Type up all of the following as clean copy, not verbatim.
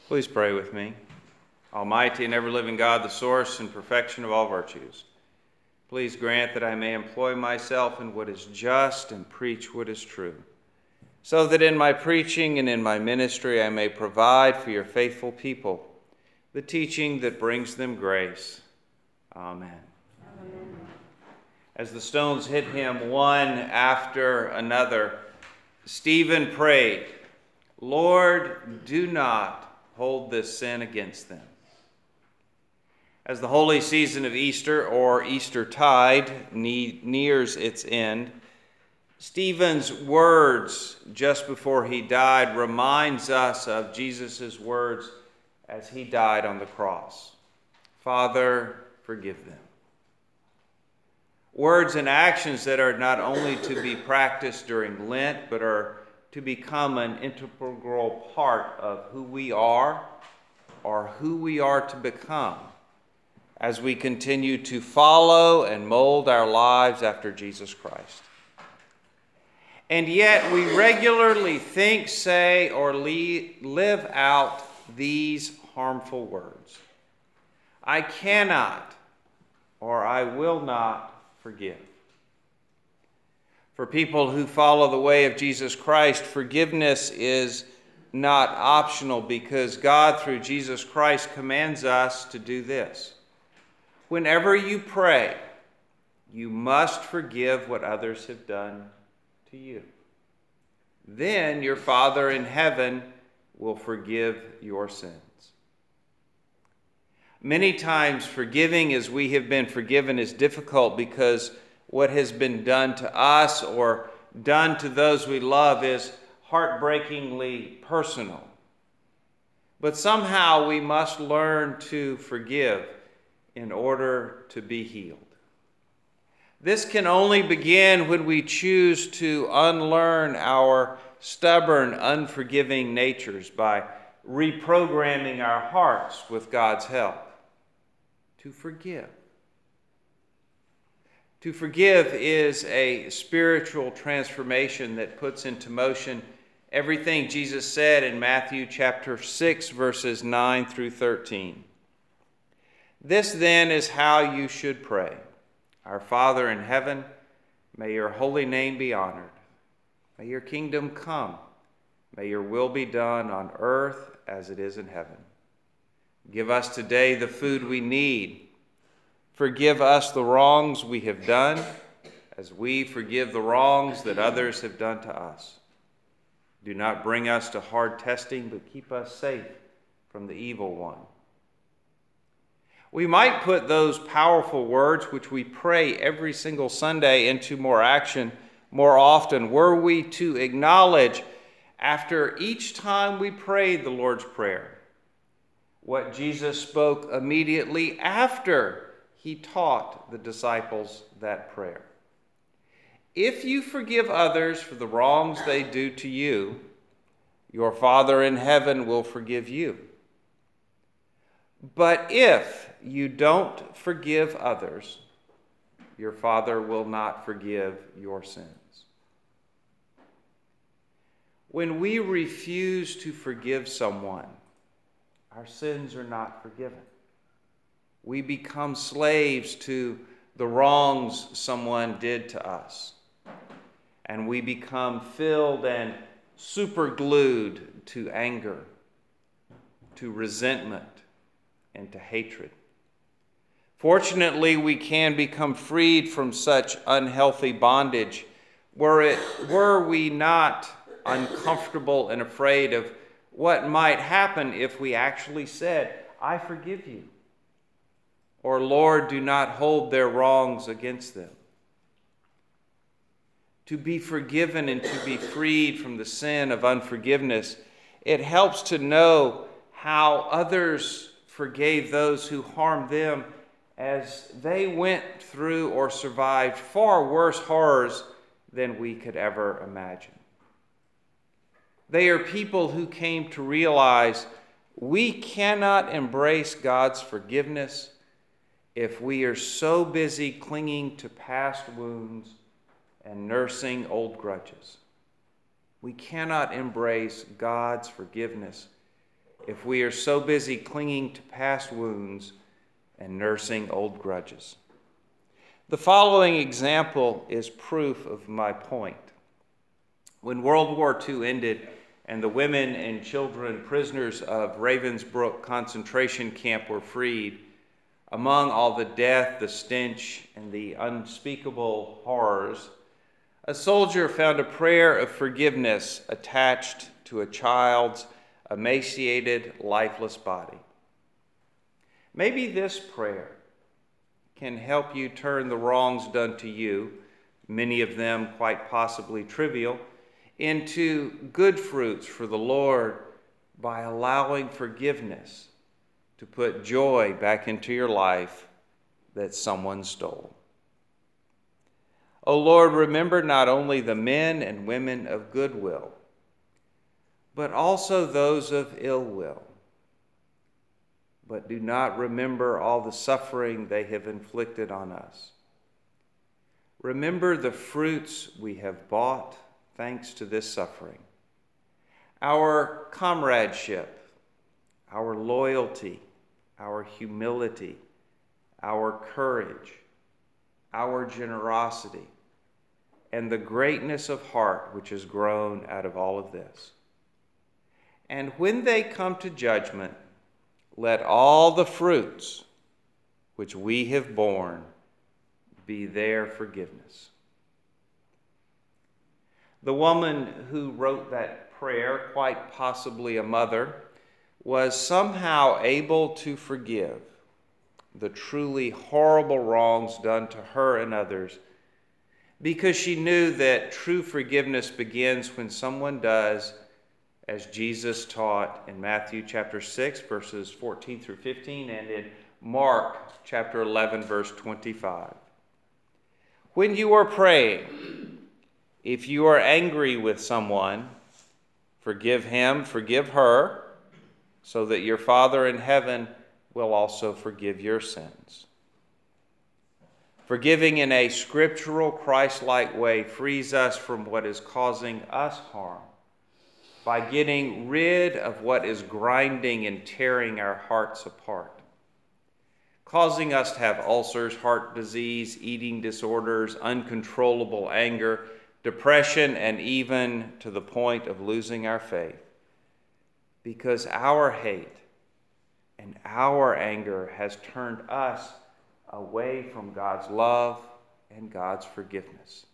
Please pray with me. Almighty and ever-living God, the source and perfection of all virtues, please grant that I may employ myself in what is just and preach what is true, so that in my preaching and in my ministry I may provide for your faithful people the teaching that brings them grace. Amen. Amen. As the stones hit him one after another, Stephen prayed, "Lord, do not hold this sin against them." As the holy season of Easter, or Eastertide, nears its end, Stephen's words just before he died reminds us of Jesus' words as he died on the cross. "Father, forgive them." Words and actions that are not only to be practiced during Lent, but are to become an integral part of who we are or who we are to become as we continue to follow and mold our lives after Jesus Christ. And yet we regularly think, say, or live out these harmful words. I cannot or I will not forgive. For people who follow the way of Jesus Christ, forgiveness is not optional because God, through Jesus Christ, commands us to do this. Whenever you pray, you must forgive what others have done to you. Then your Father in heaven will forgive your sins. Many times forgiving as we have been forgiven is difficult because what has been done to us or done to those we love is heartbreakingly personal. But somehow we must learn to forgive in order to be healed. This can only begin when we choose to unlearn our stubborn, unforgiving natures by reprogramming our hearts with God's help to forgive. To forgive is a spiritual transformation that puts into motion everything Jesus said in Matthew chapter 6, verses 9 through 13. This then is how you should pray. Our Father in heaven, may your holy name be honored. May your kingdom come. May your will be done on earth as it is in heaven. Give us today the food we need. Forgive us the wrongs we have done, as we forgive the wrongs that others have done to us. Do not bring us to hard testing, but keep us safe from the evil one. We might put those powerful words, which we pray every single Sunday, into more action more often, were we to acknowledge after each time we prayed the Lord's Prayer what Jesus spoke immediately after he taught the disciples that prayer. If you forgive others for the wrongs they do to you, your Father in heaven will forgive you. But if you don't forgive others, your Father will not forgive your sins. When we refuse to forgive someone, our sins are not forgiven. We become slaves to the wrongs someone did to us. And we become filled and superglued to anger, to resentment, and to hatred. Fortunately, we can become freed from such unhealthy bondage were we not uncomfortable and afraid of what might happen if we actually said, I forgive you, or Lord, do not hold their wrongs against them. To be forgiven and to be freed from the sin of unforgiveness, it helps to know how others forgave those who harmed them as they went through or survived far worse horrors than we could ever imagine. They are people who came to realize we cannot embrace God's forgiveness if we are so busy clinging to past wounds and nursing old grudges. We cannot embrace God's forgiveness if we are so busy clinging to past wounds and nursing old grudges. The following example is proof of my point. When World War II ended and the women and children prisoners of Ravensbrück concentration camp were freed, among all the death, the stench, and the unspeakable horrors, a soldier found a prayer of forgiveness attached to a child's emaciated, lifeless body. Maybe this prayer can help you turn the wrongs done to you, many of them quite possibly trivial, into good fruits for the Lord by allowing forgiveness to put joy back into your life that someone stole. O Lord, remember not only the men and women of goodwill, but also those of ill will. But do not remember all the suffering they have inflicted on us. Remember the fruits we have bought thanks to this suffering. Our comradeship, our loyalty, our humility, our courage, our generosity, and the greatness of heart which has grown out of all of this. And when they come to judgment, let all the fruits which we have borne be their forgiveness. The woman who wrote that prayer, quite possibly a mother, was somehow able to forgive the truly horrible wrongs done to her and others because she knew that true forgiveness begins when someone does as Jesus taught in Matthew chapter 6, verses 14 through 15, and in Mark chapter 11, verse 25. When you are praying, if you are angry with someone, forgive him, forgive her, so that your Father in heaven will also forgive your sins. Forgiving in a scriptural, Christ-like way frees us from what is causing us harm by getting rid of what is grinding and tearing our hearts apart, causing us to have ulcers, heart disease, eating disorders, uncontrollable anger, depression, and even to the point of losing our faith. Because our hate and our anger has turned us away from God's love and God's forgiveness.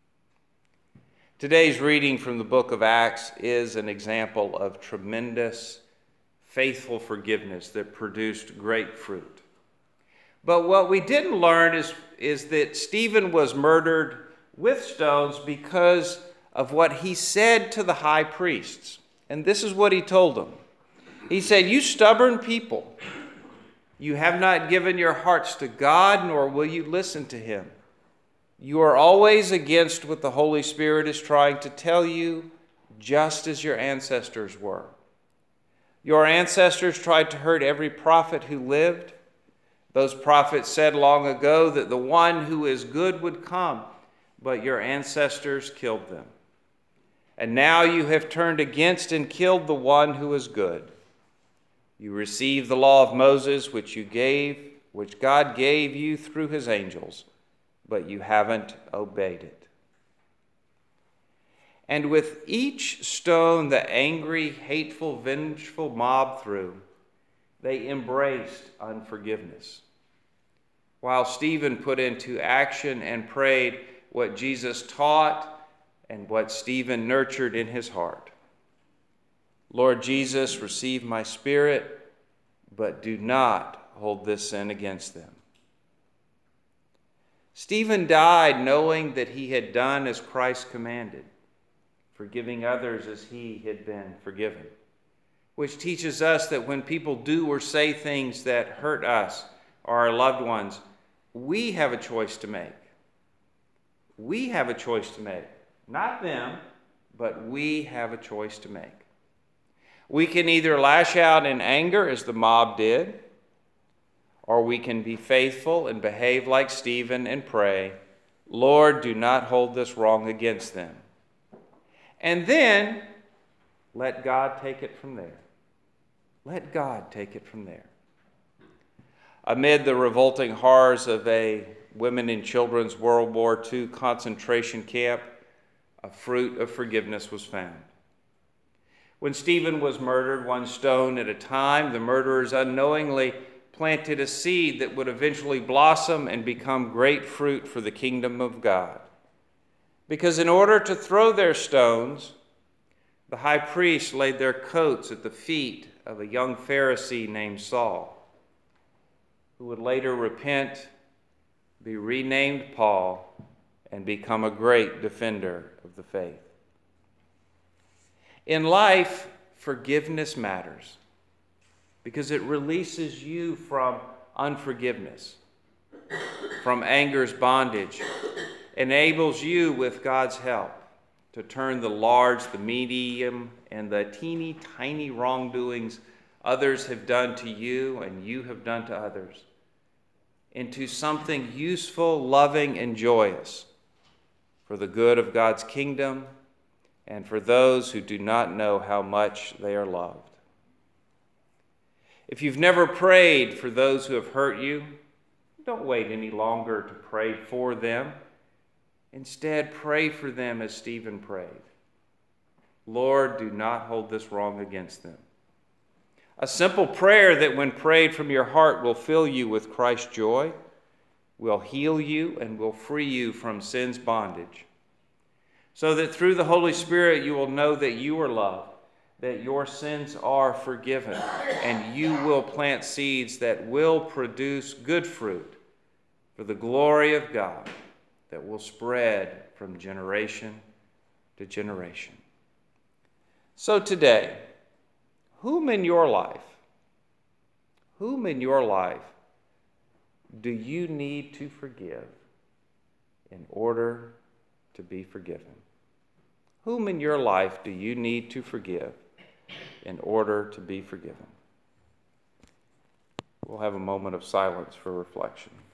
Today's reading from the book of Acts is an example of tremendous, faithful forgiveness that produced great fruit. But what we didn't learn is that Stephen was murdered with stones because of what he said to the high priests. And this is what he told them. He said, "You stubborn people, you have not given your hearts to God, nor will you listen to him. You are always against what the Holy Spirit is trying to tell you, just as your ancestors were. Your ancestors tried to hurt every prophet who lived. Those prophets said long ago that the one who is good would come, but your ancestors killed them. And now you have turned against and killed the one who is good. You received the law of Moses, which God gave you through his angels, but you haven't obeyed it." And with each stone the angry, hateful, vengeful mob threw, they embraced unforgiveness, while Stephen put into action and prayed what Jesus taught and what Stephen nurtured in his heart. "Lord Jesus, receive my spirit, but do not hold this sin against them." Stephen died knowing that he had done as Christ commanded, forgiving others as he had been forgiven, which teaches us that when people do or say things that hurt us or our loved ones, we have a choice to make. We have a choice to make. Not them, but we have a choice to make. We can either lash out in anger as the mob did, or we can be faithful and behave like Stephen and pray, "Lord, do not hold this wrong against them." And then let God take it from there. Let God take it from there. Amid the revolting horrors of a women and children's World War II concentration camp, a fruit of forgiveness was found. When Stephen was murdered, one stone at a time, the murderers unknowingly planted a seed that would eventually blossom and become great fruit for the kingdom of God. Because in order to throw their stones, the high priest laid their coats at the feet of a young Pharisee named Saul, who would later repent, be renamed Paul, and become a great defender of the faith. In life, forgiveness matters because it releases you from unforgiveness, from anger's bondage, enables you with God's help to turn the large, the medium, and the teeny tiny wrongdoings others have done to you and you have done to others into something useful, loving, and joyous for the good of God's kingdom and for those who do not know how much they are loved. If you've never prayed for those who have hurt you, don't wait any longer to pray for them. Instead, pray for them as Stephen prayed. Lord, do not hold this wrong against them. A simple prayer that when prayed from your heart will fill you with Christ's joy, will heal you, and will free you from sin's bondage, so that through the Holy Spirit you will know that you are loved, that your sins are forgiven, and you will plant seeds that will produce good fruit for the glory of God that will spread from generation to generation. So today, whom in your life do you need to forgive in order to be forgiven? Whom in your life do you need to forgive in order to be forgiven? We'll have a moment of silence for reflection.